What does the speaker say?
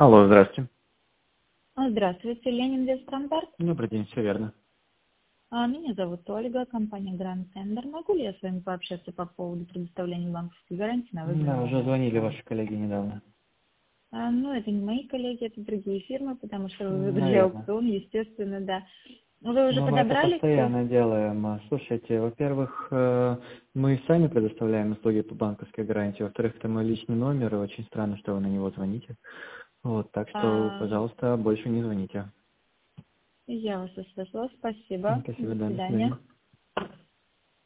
Алло, здравствуйте. Здравствуйте, Ленин Вестстандарт. Добрый день, все верно. Меня зовут Ольга, компания Grand Tender. Могу ли я с вами пообщаться по поводу предоставления банковской гарантии на выгодные Да, уже моменты? звонили ваши коллеги недавно. Это не мои коллеги, это другие фирмы, потому что вы выиграли Наверное. аукцион, естественно, да. Вы уже Ну, мы это подобрали все? постоянно делаем. Слушайте, во-первых, мы сами предоставляем услуги по банковской гарантии. Во-вторых, это мой личный номер, и очень странно, что вы на него звоните. Вот, так что, пожалуйста, больше не звоните. Я вас услышала, спасибо, Спасибо, до да, до свидания. свидания.